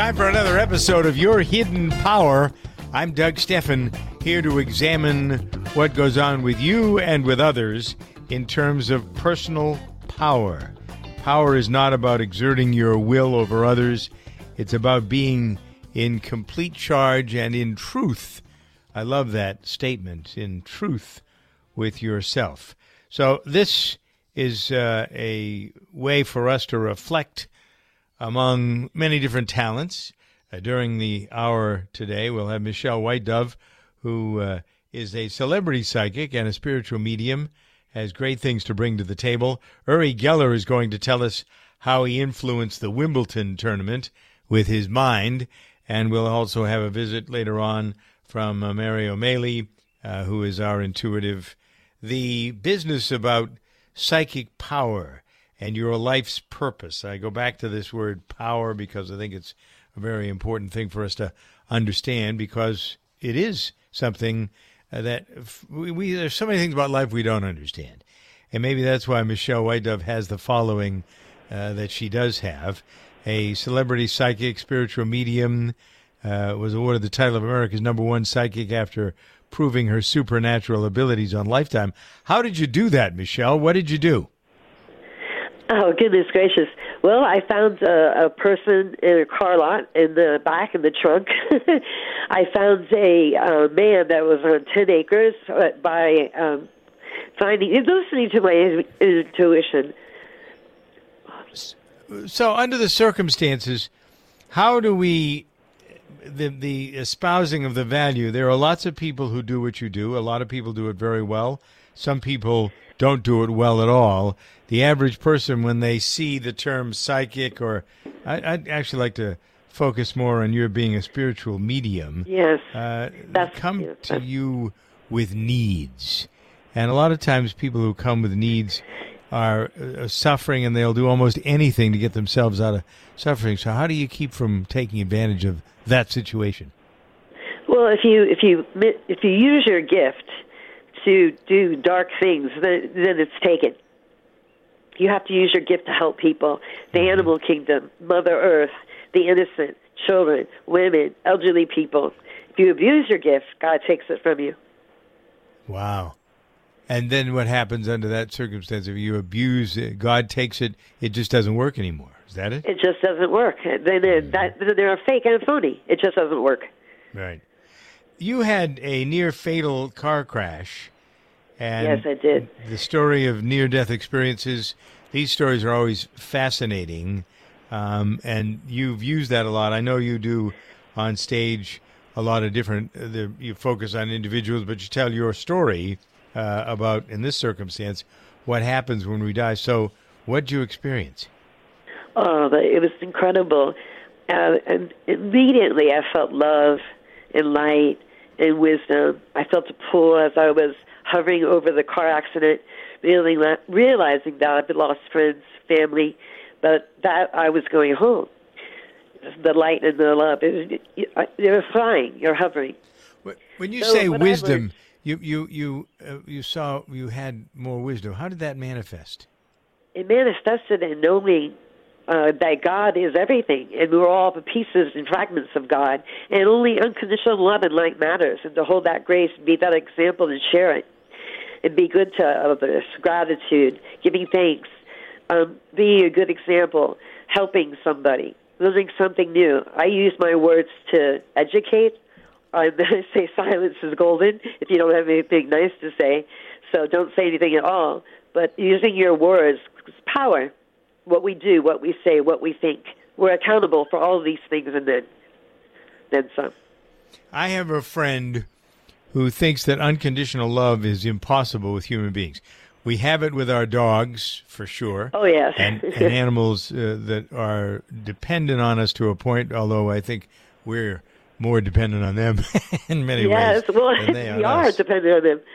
Time for another episode of Your Hidden Power. I'm Doug Steffen, here to examine what goes on with you and with others in terms of personal power. Power is not about exerting your will over others. It's about being in complete charge and in truth. I love that statement, in truth with yourself. So this is a way for us to reflect among many different talents. During the hour today, we'll have Michelle White Dove, who is a celebrity psychic and a spiritual medium, has great things to bring to the table. Uri Geller is going to tell us how he influenced the Wimbledon tournament with his mind, and we'll also have a visit later on from Mary O'Malley, who is our intuitive. The business about psychic power and your life's purpose. I go back to this word power because I think it's a very important thing for us to understand, because it is something that there's so many things about life we don't understand. And maybe that's why Michelle White Dove has the following that she does have. A celebrity psychic, spiritual medium, was awarded the title of America's #1 psychic after proving her supernatural abilities on Lifetime. How did you do that, Michelle? What did you do? Oh, goodness gracious. Well, I found a person in a car lot in the back, in the trunk. I found a man that was on 10 acres by listening to my intuition. So under the circumstances, how do we, the espousing of the value, there are lots of people who do what you do. A lot of people do it very well. Some people don't do it well at all. The average person, when they see the term psychic, or I'd actually like to focus more on your being a spiritual medium. Yes. Come to you with needs. And a lot of times people who come with needs are suffering, and they'll do almost anything to get themselves out of suffering. So how do you keep from taking advantage of that situation? Well, if you use your gift to do dark things, then it's taken. You have to use your gift to help people. The animal kingdom, Mother Earth, the innocent, children, women, elderly people. If you abuse your gift, God takes it from you. Wow. And then what happens under that circumstance? If you abuse it, God takes it, it just doesn't work anymore. Is that it? It just doesn't work. Then they're fake and phony. It just doesn't work. Right. You had a near-fatal car crash. And yes, I did. The story of near-death experiences, these stories are always fascinating, and you've used that a lot. I know you do on stage a lot of different, you focus on individuals, but you tell your story about, in this circumstance, what happens when we die. So what did you experience? Oh, it was incredible. And immediately I felt love and light and wisdom. I felt a pull as I was hovering over the car accident, realizing that I've lost friends, family, but that I was going home. The light and the love. You're flying. You're hovering. When you say wisdom, you saw you had more wisdom. How did that manifest? It manifested in knowing that God is everything, and we're all the pieces and fragments of God, and only unconditional love and light matters, and to hold that grace and be that example and share it, and be good to others, gratitude, giving thanks, being a good example, helping somebody, learning something new. I use my words to educate. I say silence is golden if you don't have anything nice to say, so don't say anything at all. But using your words is power. What we do, what we say, what we think. We're accountable for all of these things, and then some. I have a friend who thinks that unconditional love is impossible with human beings. We have it with our dogs, for sure. Oh, yes. and animals that are dependent on us to a point, although I think we're more dependent on them in many ways. Yes, well, we are dependent on them.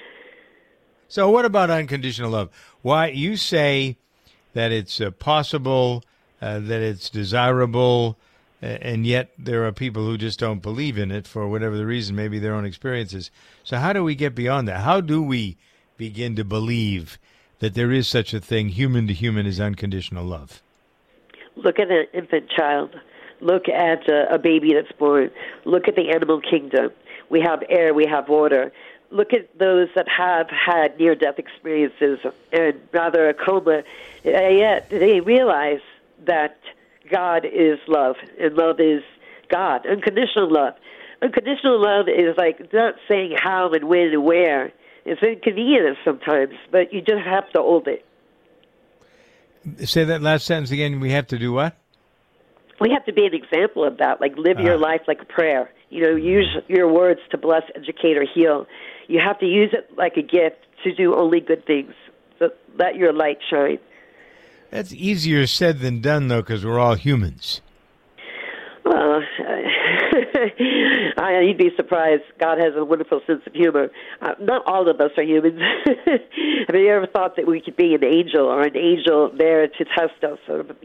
So what about unconditional love? Why you say that it's possible, that it's desirable, and yet there are people who just don't believe in it for whatever the reason, maybe their own experiences. So how do we get beyond that? How do we begin to believe that there is such a thing, human to human, is unconditional love? Look at an infant child. Look at a baby that's born. Look at the animal kingdom. We have air, we have water. Look at those that have had near-death experiences and rather a coma, yet they realize that God is love, and love is God. Unconditional love. Unconditional love is like not saying how and when and where. It's inconvenient sometimes, but you just have to hold it. Say that last sentence again. We have to do what? We have to be an example of that, like live your life like a prayer. Use your words to bless, educate, or heal. You have to use it like a gift to do only good things. So let your light shine. That's easier said than done, though, because we're all humans. Well, you'd be surprised. God has a wonderful sense of humor. Not all of us are humans. Have you ever thought that we could be an angel or an angel there to test us?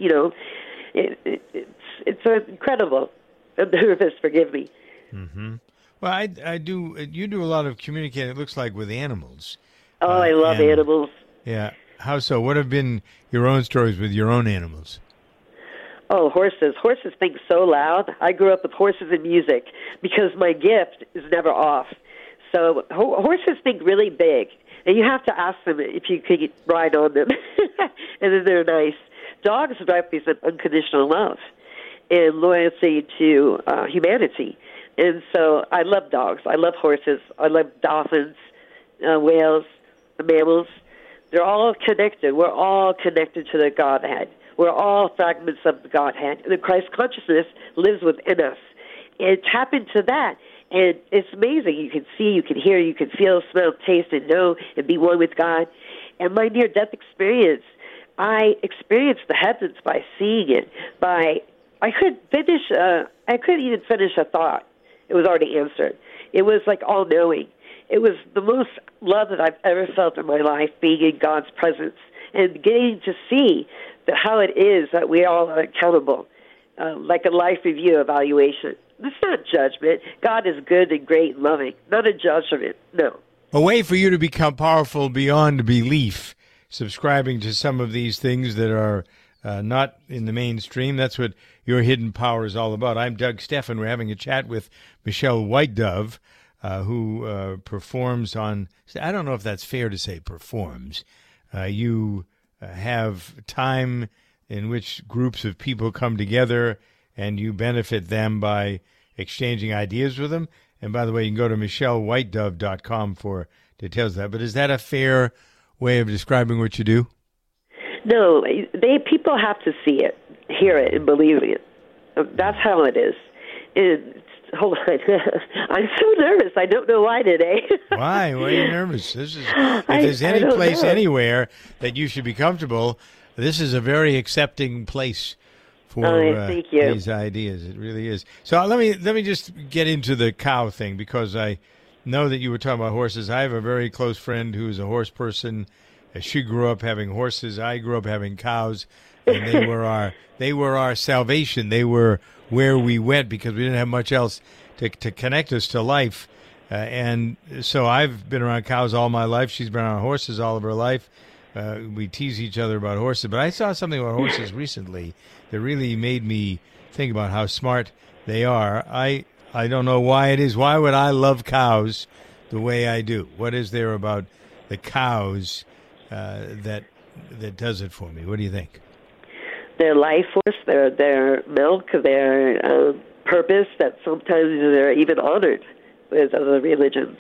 It's incredible. I'm nervous, forgive me. Mm-hmm. Well, I do. You do a lot of communicating, it looks like, with animals. Oh, I love animals. Yeah. How so? What have been your own stories with your own animals? Oh, horses. Horses think so loud. I grew up with horses and music because my gift is never off. So horses think really big, and you have to ask them if you could ride on them, and then they're nice. Dogs represent unconditional love and loyalty to humanity. And so I love dogs. I love horses. I love dolphins, whales, the mammals. They're all connected. We're all connected to the Godhead. We're all fragments of the Godhead. And the Christ consciousness lives within us. And tap into that. And it's amazing. You can see, you can hear, you can feel, smell, taste, and know, and be one with God. And my near-death experience, I experienced the heavens by seeing it. I couldn't even finish a thought. It was already answered. It was like all-knowing. It was the most love that I've ever felt in my life, being in God's presence and getting to see how it is that we all are accountable, like a life review evaluation. It's not judgment. God is good and great and loving, not a judgment, no. A way for you to become powerful beyond belief, subscribing to some of these things that are not in the mainstream. That's what Your Hidden Power is all about. I'm Doug Stephan. We're having a chat with Michelle White Dove, who performs on, I don't know if that's fair to say performs. You have time in which groups of people come together and you benefit them by exchanging ideas with them. And by the way, you can go to michellewhitedove.com for details of that. But is that a fair way of describing what you do? No, people have to see it, hear it, and believe it. That's how it is. Hold on. I'm so nervous. I don't know why today. Why? Why are you nervous? If there's any place anywhere that you should be comfortable, this is a very accepting place for these ideas. It really is. So let me just get into the cow thing, because I know that you were talking about horses. I have a very close friend who's a horse person. She grew up having horses. I grew up having cows, and they were our salvation. They were where we went because we didn't have much else to connect us to life. And so I've been around cows all my life. She's been around horses all of her life. We tease each other about horses. But I saw something about horses recently that really made me think about how smart they are. I don't know why it is. Why would I love cows the way I do? What is there about the cows that does it for me? What do you think? Their life force, their milk, their purpose, that sometimes they're even honored with other religions.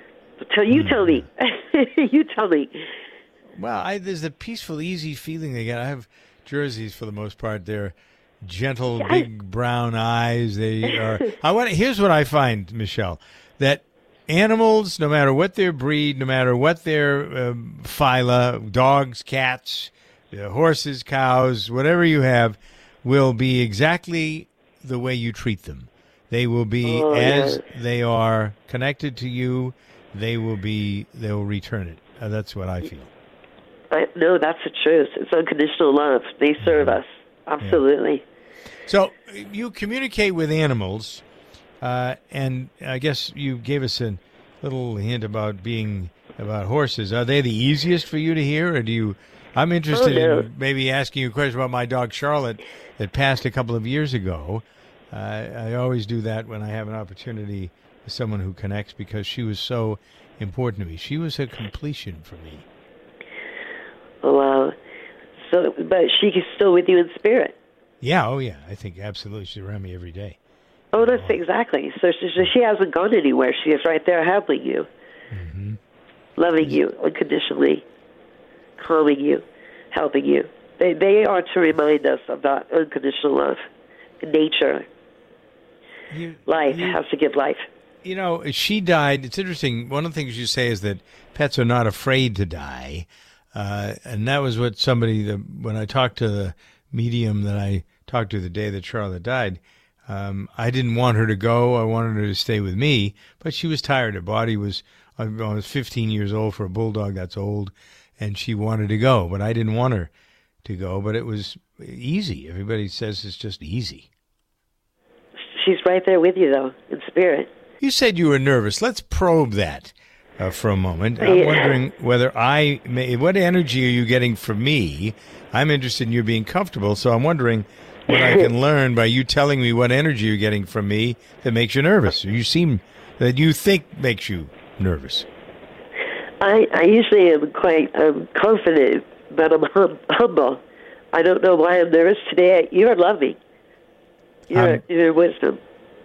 You tell me. You tell me. Well, there's a peaceful, easy feeling they get. I have Jerseys for the most part. They're gentle, big brown eyes. They are. Here's what I find, Michelle, that animals, no matter what their breed, no matter what their phyla, dogs, cats, horses, cows, whatever you have, will be exactly the way you treat them. They will be they are connected to you. They will return it. That's what I feel. No, that's the truth. It's unconditional love. They serve us. Absolutely. Yeah. So you communicate with animals, and I guess you gave us a little hint about horses. Are they the easiest for you to hear, or do you? I'm interested in maybe asking you a question about my dog Charlotte that passed a couple of years ago. I always do that when I have an opportunity with someone who connects because she was so important to me. She was a completion for me. Wow. So, but she's still with you in spirit. Yeah, oh yeah, I think absolutely. She's around me every day. Oh, that's exactly. So she hasn't gone anywhere. She is right there helping you, loving you unconditionally, calming you, helping you. They are to remind us of that unconditional love. Nature, life has to give life. You know, she died. It's interesting. One of the things you say is that pets are not afraid to die. And that was what when I talked to the medium that I talked to the day that Charlotte died, I didn't want her to go. I wanted her to stay with me, but she was tired. Her body was, I was 15 years old for a bulldog. That's old. And she wanted to go, but I didn't want her to go. But it was easy. Everybody says it's just easy. She's right there with you, though, in spirit. You said you were nervous. Let's probe that for a moment. I'm wondering whether what energy are you getting from me? I'm interested in you being comfortable, so I'm wondering what I can learn by you telling me what energy you're getting from me that makes you nervous. Or you think makes you nervous. I usually am quite confident, but I'm humble. I don't know why I'm nervous today. You're loving. Your wisdom.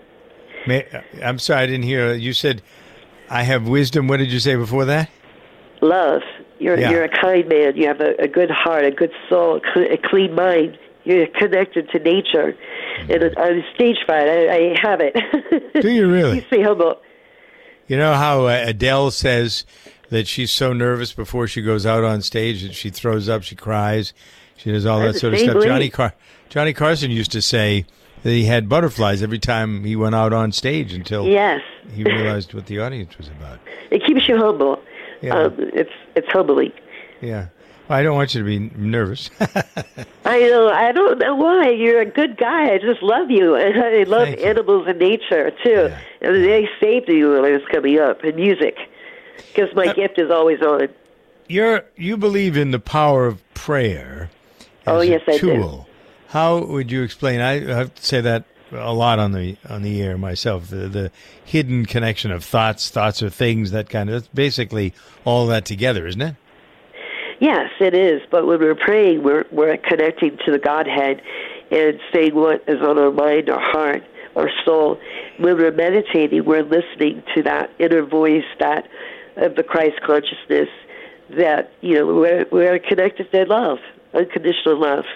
I'm sorry, I didn't hear. You said, I have wisdom. What did you say before that? Love. You're a kind man. You have a good heart, a good soul, a clean mind. You're connected to nature. And I'm stage fright. I have it. Do you really? You stay humble. You know how Adele says that she's so nervous before she goes out on stage that she throws up, she cries, she does all that sort of stuff. Johnny Carson used to say that he had butterflies every time he went out on stage until he realized what the audience was about. It keeps you humble. Yeah. It's humbling. Yeah. Well, I don't want you to be nervous. I know. I don't know why. You're a good guy. I just love you. And I love animals and nature, too. Yeah. And they saved you when I was coming up, and music, because my gift is always on. You believe in the power of prayer as a tool. I do. How would you explain? I have to say that a lot on the air myself. The hidden connection of thoughts are things, that kind of. That's basically all that together, isn't it? Yes, it is. But when we're praying, we're connecting to the Godhead and saying what is on our mind, our heart, our soul. When we're meditating, we're listening to that inner voice, that of the Christ consciousness. That we're connected to love, unconditional love.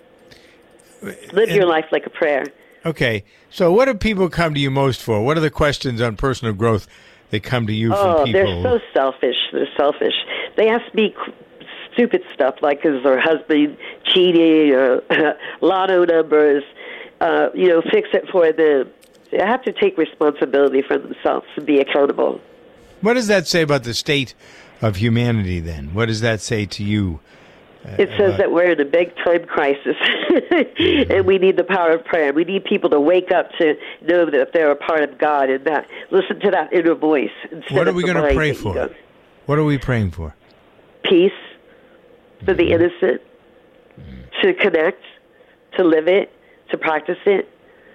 Live your life like a prayer. Okay. So what do people come to you most for? What are the questions on personal growth that come to you from people? Oh, they're so selfish. They're selfish. They ask me stupid stuff like, is their husband cheating or lotto numbers, fix it for them. They have to take responsibility for themselves and be accountable. What does that say about the state of humanity then? What does that say to you? It says that we're in a big-time crisis, and we need the power of prayer. We need people to wake up to know that they're a part of God and that listen to that inner voice. What are we going to pray for? What are we praying for? Peace for the innocent, to connect, to live it, to practice it.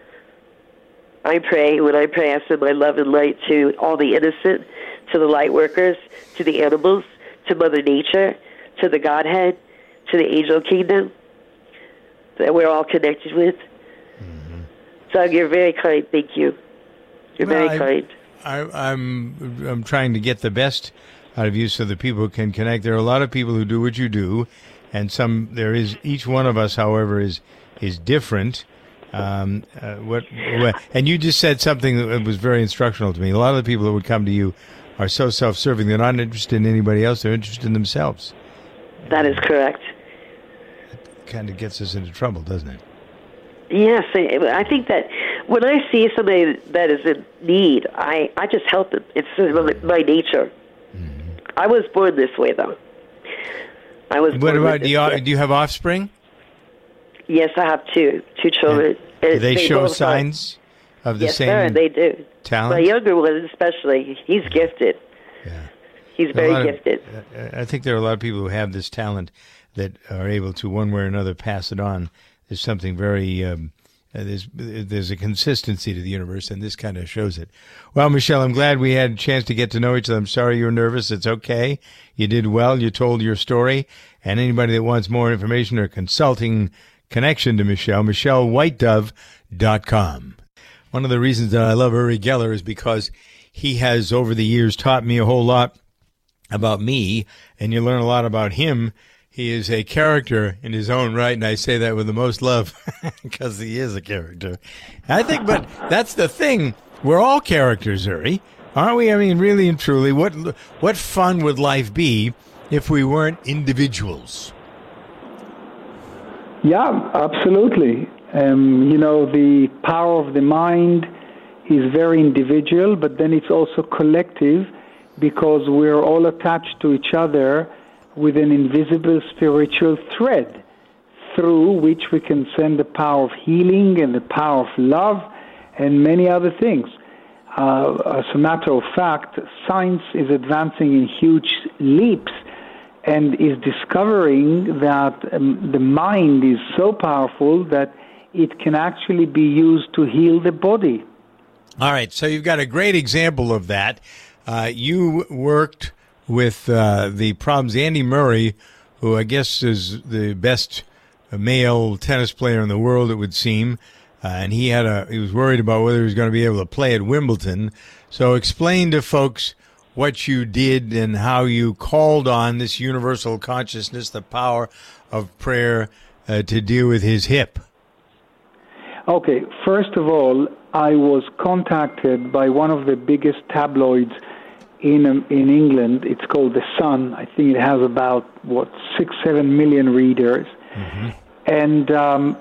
When I pray, I send my love and light to all the innocent, to the light workers, to the animals, to Mother Nature, to the Godhead, to the angel kingdom that we're all connected with. Mm-hmm. Doug, you're very kind. Thank you. You're very kind. I'm trying to get the best out of you so that people can connect. There are a lot of people who do what you do, and each one of us, however, is different. And you just said something that was very instructional to me. A lot of the people that would come to you are so self-serving. They're not interested in anybody else. They're interested in themselves. That is correct. It kind of gets us into trouble, doesn't it? Yes. I think that when I see somebody that is in need, I just help them. It's my nature. Mm-hmm. I was born this way, though. Do you have offspring? Yes, I have two children. Yeah. Do they show signs of the same talent? Yes, sir, they do. Talent? My younger one especially, he's gifted. Yeah. He's very gifted. I think there are a lot of people who have this talent that are able to, one way or another, pass it on. There's something very There's a consistency to the universe, and this kind of shows it. Well, Michelle, I'm glad we had a chance to get to know each other. I'm sorry you're nervous. It's okay. You did well. You told your story. And anybody that wants more information or consulting connection to Michelle, MichelleWhiteDove.com. One of the reasons that I love Uri Geller is because he has, over the years, taught me a whole lot about me, and you learn a lot about him. He is a character in his own right, and I say that with the most love because he is a character. I think, but that's the thing. We're all characters, Uri, aren't we? I mean, really and truly, what fun would life be if we weren't individuals? Yeah, absolutely. The power of the mind is very individual, but then it's also collective because we're all attached to each other with an invisible spiritual thread through which we can send the power of healing and the power of love and many other things. As a matter of fact, science is advancing in huge leaps and is discovering that the mind is so powerful that it can actually be used to heal the body. All right, so you've got a great example of that. You worked with the problems. Andy Murray, who I guess is the best male tennis player in the world, it would seem, and he was worried about whether he was going to be able to play at Wimbledon. So explain to folks what you did and how you called on this universal consciousness, the power of prayer, to deal with his hip. Okay, first of all, I was contacted by one of the biggest tabloids in England. It's called The Sun. I think it has about 6-7 million readers. Mm-hmm. And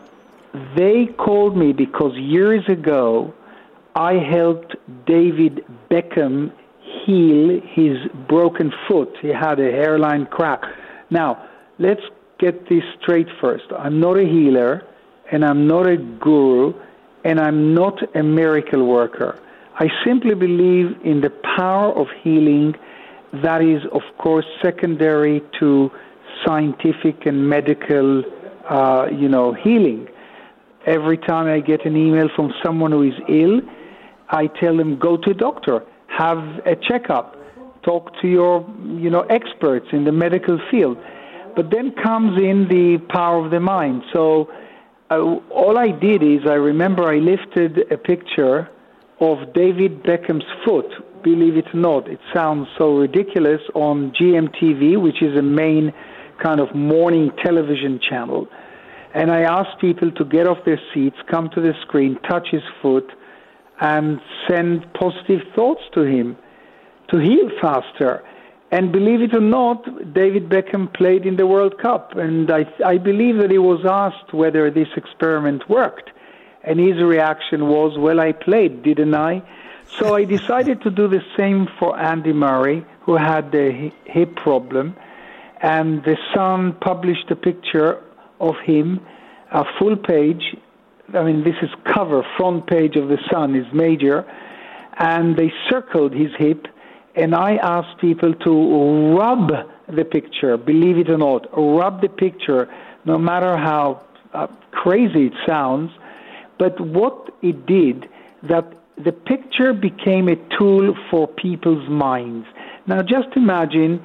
they called me because years ago I helped David Beckham heal his broken foot. He had a hairline crack. Now, let's get this straight first. I'm not a healer, and I'm not a guru, and I'm not a miracle worker. I simply believe in the power of healing that is, of course, secondary to scientific and medical, healing. Every time I get an email from someone who is ill, I tell them, go to a doctor, have a checkup, talk to your, experts in the medical field. But then comes in the power of the mind. So all I did is I remember I lifted a picture of David Beckham's foot. Believe it or not, it sounds so ridiculous, on GMTV, which is a main kind of morning television channel. And I asked people to get off their seats, come to the screen, touch his foot, and send positive thoughts to him to heal faster. And believe it or not, David Beckham played in the World Cup. And I believe that he was asked whether this experiment worked. And his reaction was, well, I played, didn't I? So I decided to do the same for Andy Murray, who had the hip problem. And The Sun published a picture of him, a full page. I mean, this is cover, front page of The Sun is major. And they circled his hip. And I asked people to rub the picture, believe it or not, rub the picture, no matter how crazy it sounds. But what it did, that the picture became a tool for people's minds. Now just imagine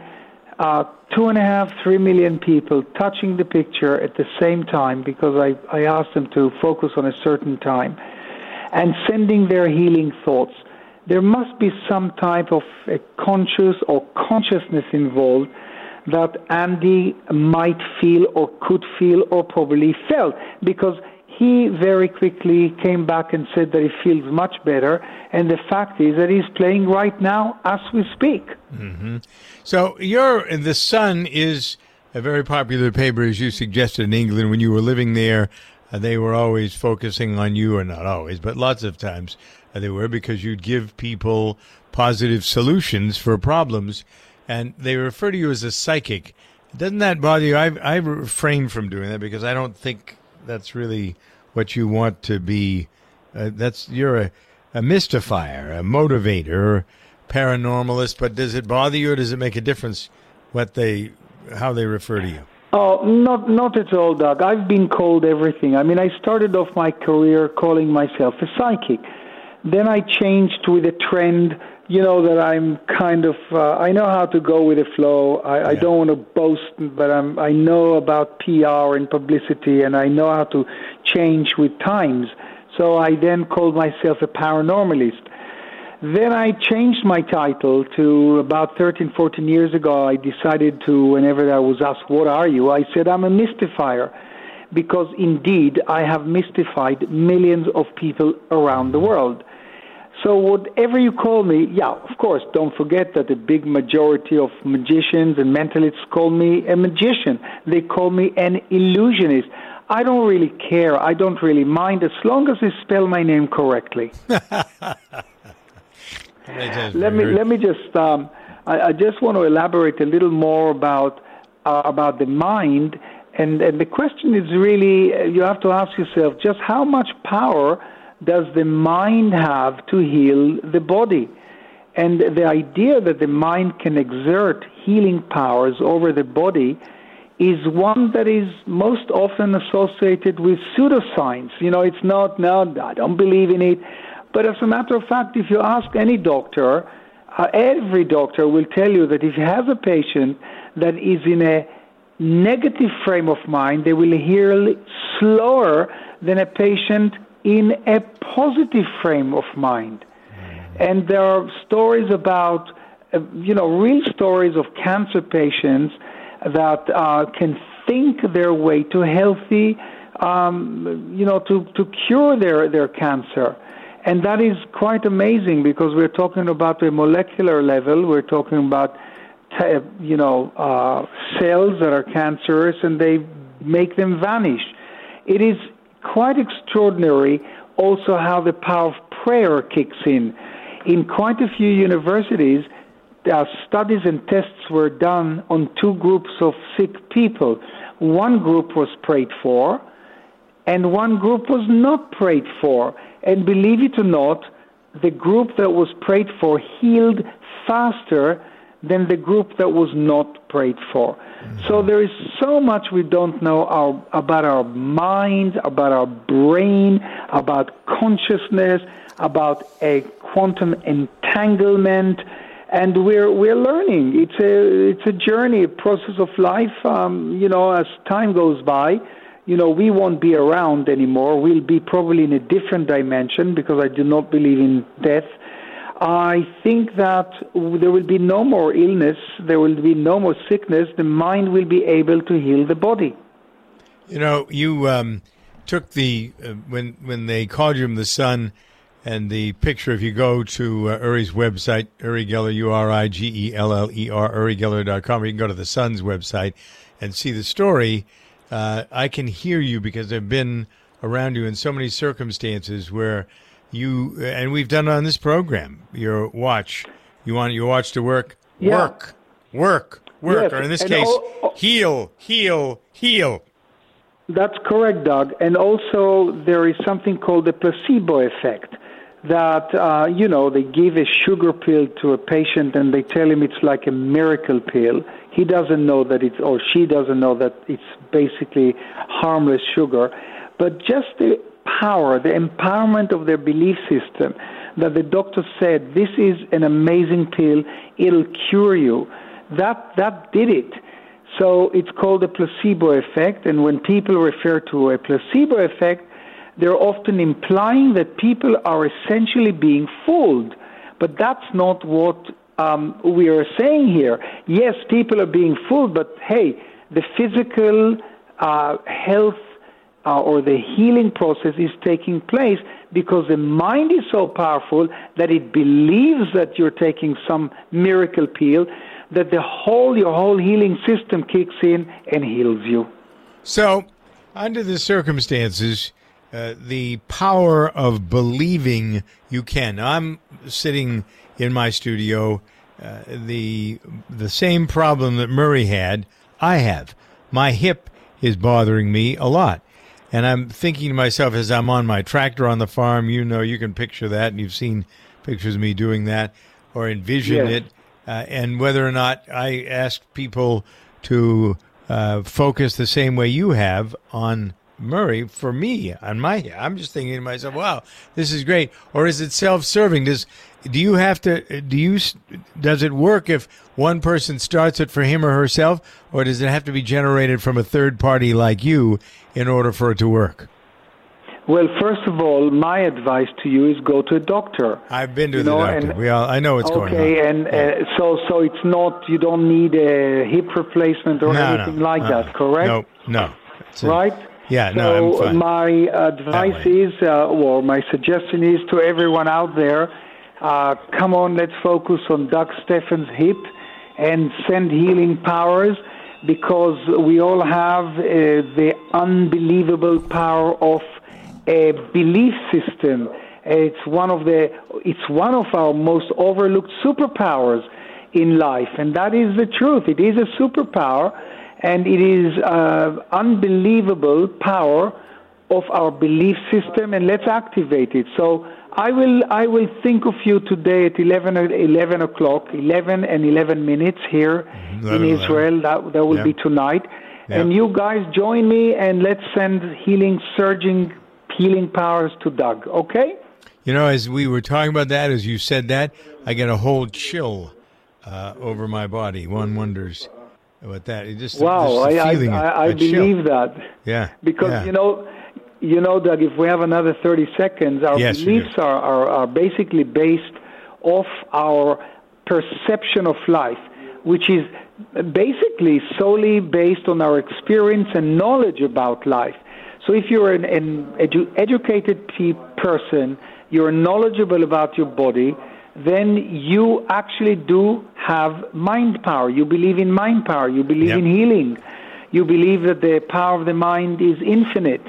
2.5-3 million people touching the picture at the same time, because I asked them to focus on a certain time, and sending their healing thoughts. There must be some type of a conscious or consciousness involved that Andy might feel or could feel or probably felt, because he very quickly came back and said that he feels much better, and the fact is that he's playing right now as we speak. Mm-hmm. So The Sun is a very popular paper, as you suggested, in England. When you were living there, they were always focusing on you, or not always, but lots of times they were, because you'd give people positive solutions for problems, and they refer to you as a psychic. Doesn't that bother you? I refrain from doing that because I don't think that's really what you want to be. You're a mystifier, a motivator, paranormalist. But does it bother you, or does it make a difference how they refer to you? Oh, not at all, Doug. I've been called everything. I mean, I started off my career calling myself a psychic. Then I changed with a trend, that I'm kind of, I know how to go with the flow. I don't want to boast, but I know about PR and publicity, and I know how to change with times. So I then called myself a paranormalist. Then I changed my title to about 13, 14 years ago. I decided to, whenever I was asked, what are you? I said, I'm a mystifier, because indeed I have mystified millions of people around the world. So whatever you call me, of course, don't forget that the big majority of magicians and mentalists call me a magician. They call me an illusionist. I don't really care. I don't really mind, as long as they spell my name correctly. Let me just. I just want to elaborate a little more about the mind, and the question is really, you have to ask yourself, just how much power does the mind have to heal the body? And the idea that the mind can exert healing powers over the body is one that is most often associated with pseudoscience. It's not. No, I don't believe in it. But as a matter of fact, if you ask any doctor, every doctor will tell you that if he has a patient that is in a negative frame of mind, they will heal slower than a patient in a positive frame of mind. And there are stories about, real stories of cancer patients that can think their way to healthy, to cure their cancer. And that is quite amazing, because we're talking about a molecular level. We're talking about, cells that are cancerous, and they make them vanish. It is quite extraordinary also how the power of prayer kicks in. In quite a few universities, studies and tests were done on two groups of sick people. One group was prayed for, and one group was not prayed for. And believe it or not, the group that was prayed for healed faster than the group that was not prayed for. So there is so much we don't know about our mind, about our brain, about consciousness, about a quantum entanglement, and we're learning. It's a journey, a process of life. As time goes by, we won't be around anymore. We'll be probably in a different dimension, because I do not believe in death. I think that there will be no more illness, there will be no more sickness. The mind will be able to heal the body. You took the, when they called you the sun, and the picture, if you go to Uri's website, Uri Geller, URIGELLER, UriGeller.com, or you can go to the Sun's website and see the story. I can hear you, because I've been around you in so many circumstances where you, and we've done it on this program, your watch. You want your watch to work? Yeah. Work. Yes. Or in this case, heal. That's correct, Doug. And also there is something called the placebo effect, that, they give a sugar pill to a patient and they tell him it's like a miracle pill. He doesn't know that or she doesn't know that it's basically harmless sugar. But just the power, the empowerment of their belief system, that the doctor said, this is an amazing pill, it'll cure you. That did it. So it's called a placebo effect, and when people refer to a placebo effect, they're often implying that people are essentially being fooled. But that's not what we are saying here. Yes, people are being fooled, but hey, the physical health or the healing process is taking place because the mind is so powerful that it believes that you're taking some miracle pill, that your whole healing system kicks in and heals you. So, under the circumstances, the power of believing you can. Now, I'm sitting in my studio. The same problem that Murray had, I have. My hip is bothering me a lot. And I'm thinking to myself as I'm on my tractor on the farm, you can picture that, and you've seen pictures of me doing that, or envision it. And whether or not I ask people to focus the same way you have on Murray. For me, I'm just thinking to myself, wow, this is great. Or is it self-serving? Does it work if one person starts it for him or herself, or does it have to be generated from a third party like you in order for it to work? Well, first of all, my advice to you is go to a doctor. I've been to the doctor. I know what's going on. Okay, and so it's not, you don't need a hip replacement or anything like that, correct? No. Right? Yeah, so I'm fine. My advice is, or my suggestion is to everyone out there, come on, let's focus on Doug Stephan's hip and send healing powers, because we all have the unbelievable power of a belief system. It's one of our most overlooked superpowers in life, and that is the truth. It is a superpower, and it is unbelievable power of our belief system, and let's activate it. So I will think of you today at 11 o'clock, 11 and 11 minutes here in Israel. That will be tonight. Yeah. And you guys join me, and let's send healing powers to Doug, okay? You know, as we were talking about that, as you said that, I get a whole chill over my body. One wonders about that. It just, I believe that. Yeah. Because, you know, Doug, if we have another 30 seconds, our beliefs are basically based off our perception of life, which is basically solely based on our experience and knowledge about life. So if you're an educated person, you're knowledgeable about your body, then you actually do have mind power. You believe in mind power. You believe in healing. You believe that the power of the mind is infinite.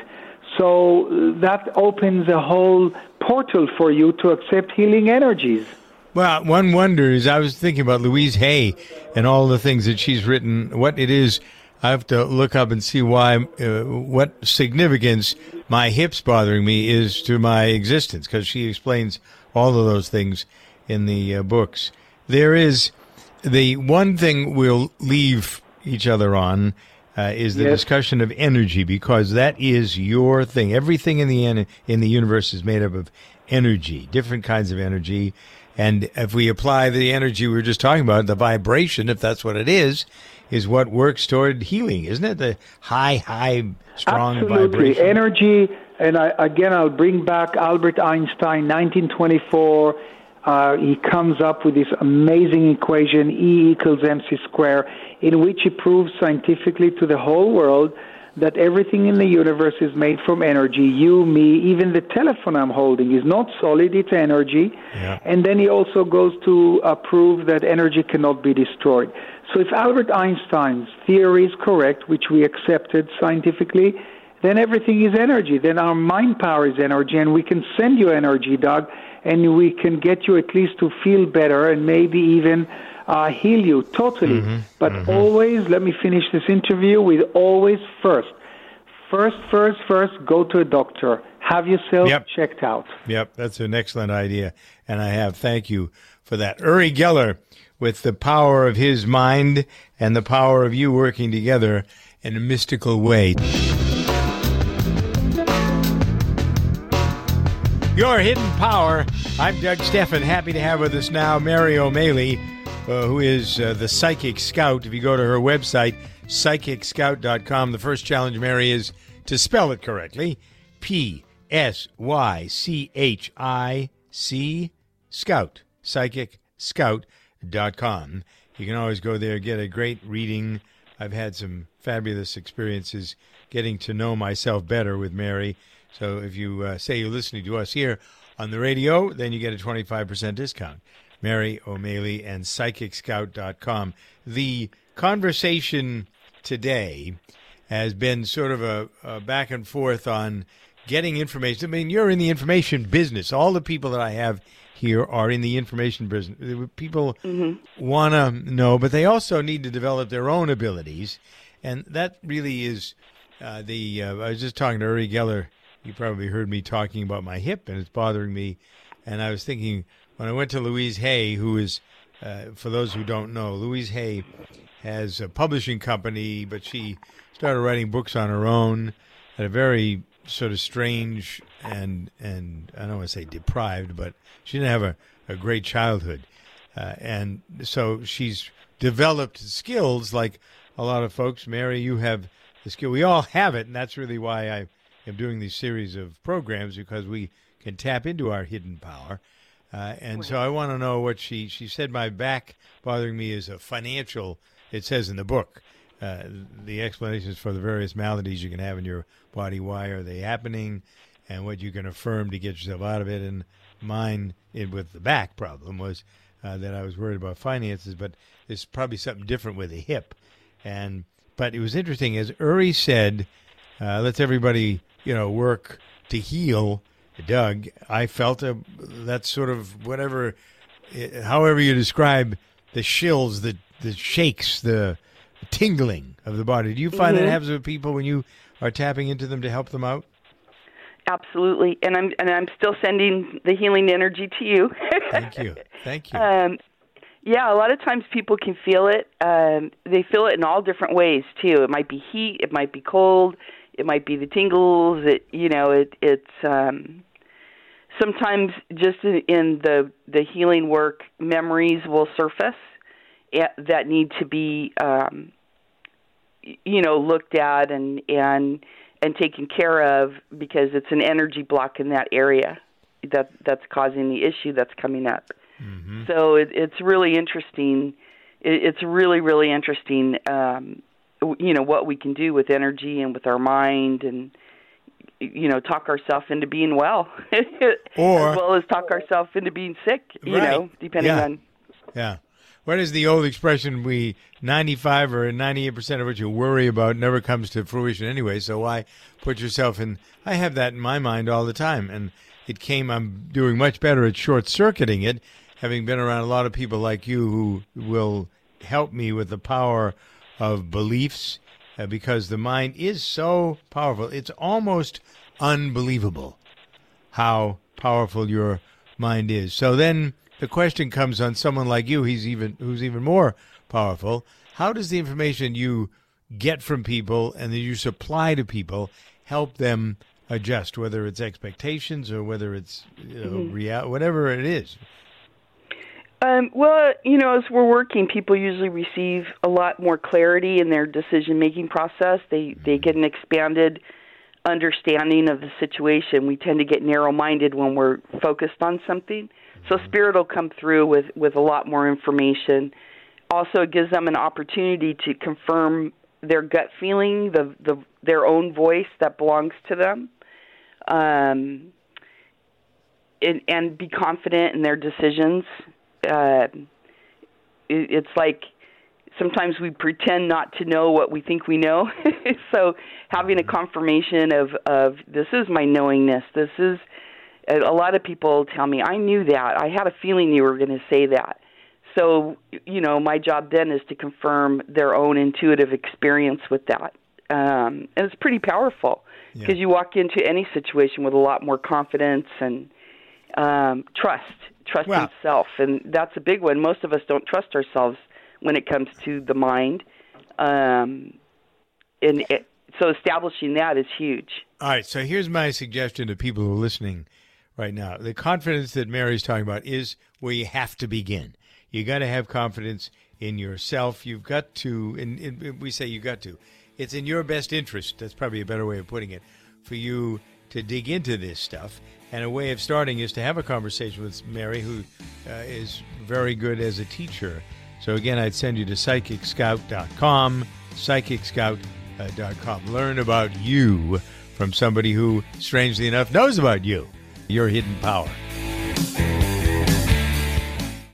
So that opens a whole portal for you to accept healing energies. Well, one wonders, I was thinking about Louise Hay and all the things that she's written, what it is. I have to look up and see what significance my hips bothering me is to my existence, because she explains all of those things in the books. There is the one thing we'll leave each other on is the discussion of energy, because that is your thing. Everything in the universe is made up of energy, different kinds of energy. And if we apply the energy we were just talking about, the vibration, if that's what it is what works toward healing, isn't it? The high, strong Absolutely. vibration. Energy, and I'll bring back Albert Einstein, 1924. He comes up with this amazing equation, E equals mc squared, in which he proves scientifically to the whole world that everything in the universe is made from energy. You, me, even the telephone I'm holding is not solid, it's energy. Yeah. And then he also goes to prove that energy cannot be destroyed. So if Albert Einstein's theory is correct, which we accepted scientifically, then everything is energy. Then our mind power is energy, and we can send you energy, Doug, and we can get you at least to feel better and maybe even heal you totally. But always, let me finish this interview with always first, go to a doctor. Have yourself checked out. Yep, that's an excellent idea, and thank you for that. Uri Geller, with the power of his mind and the power of you working together in a mystical way. Your Hidden Power. I'm Doug Stephan. Happy to have with us now Mary O'Malley, who is the Psychic Scout. If you go to her website, psychicscout.com, the first challenge, Mary, is to spell it correctly. P-S-Y-C-H-I-C, Scout, psychicscout.com. You can always go there, get a great reading. I've had some fabulous experiences getting to know myself better with Mary. So if you say you're listening to us here on the radio, then you get a 25% discount. Mary O'Malley and PsychicScout.com. The conversation today has been sort of a back and forth on getting information. I mean, you're in the information business. All the people that I have here are in the information business. People want to know, but they also need to develop their own abilities. And that really is I was just talking to Uri Geller. You probably heard me talking about my hip, and it's bothering me. And I was thinking, when I went to Louise Hay, who is for those who don't know, Louise Hay has a publishing company, but she started writing books on her own at a very sort of strange and I don't want to say deprived, but she didn't have a great childhood. And so she's developed skills like a lot of folks. Mary, you have the skill. We all have it, and that's really why I am doing these series of programs, because we can tap into our hidden power. And so I want to know what she said. My back bothering me is a financial, it says in the book, the explanations for the various maladies you can have in your body, why are they happening, and what you can affirm to get yourself out of it. And mine, with the back problem, was that I was worried about finances, but there's probably something different with the hip. But it was interesting, as Uri said, let's everybody, work to heal. Doug, I felt that sort of whatever, however you describe the shills, the shakes, the tingling of the body. Do you find that happens with people when you are tapping into them to help them out? Absolutely, and I'm still sending the healing energy to you. Thank you. Yeah, a lot of times people can feel it. They feel it in all different ways too. It might be heat, it might be cold, it might be the tingles. It's sometimes just in the healing work, memories will surface that need to be looked at and taken care of, because it's an energy block in that area that's causing the issue that's coming up. Mm-hmm. So it's really interesting. It's really, really interesting, what we can do with energy and with our mind, and, talk ourselves into being well, or, as well as talk ourselves into being sick, depending on. Yeah. What is the old expression, 95 or 98% of what you worry about never comes to fruition anyway, so why put yourself in? I have that in my mind all the time, and I'm doing much better at short-circuiting it, having been around a lot of people like you who will help me with the power of beliefs, because the mind is so powerful. It's almost unbelievable how powerful your mind is. So then the question comes on someone like you, who's even more powerful. How does the information you get from people and that you supply to people help them adjust, whether it's expectations or whether it's whatever it is? As we're working, people usually receive a lot more clarity in their decision-making process. They get an expanded understanding of the situation. We tend to get narrow-minded when we're focused on something. So Spirit will come through with a lot more information. Also, it gives them an opportunity to confirm their gut feeling, their own voice that belongs to them, and be confident in their decisions. It's like sometimes we pretend not to know what we think we know. So having a confirmation of this is my knowingness. This is, a lot of people tell me, I knew that. I had a feeling you were going to say that. So, my job then is to confirm their own intuitive experience with that. And it's pretty powerful, because you walk into any situation with a lot more confidence and trust in self. And that's a big one. Most of us don't trust ourselves when it comes to the mind. So establishing that is huge. All right, so here's my suggestion to people who are listening right now. The confidence that Mary's talking about is where you have to begin. You got to have confidence in yourself. You've got to, and we say you got to. It's in your best interest, that's probably a better way of putting it, for you to dig into this stuff. And a way of starting is to have a conversation with Mary, who is very good as a teacher. So again, I'd send you to PsychicScout.com, PsychicScout.com. Learn about you from somebody who, strangely enough, knows about you, your hidden power.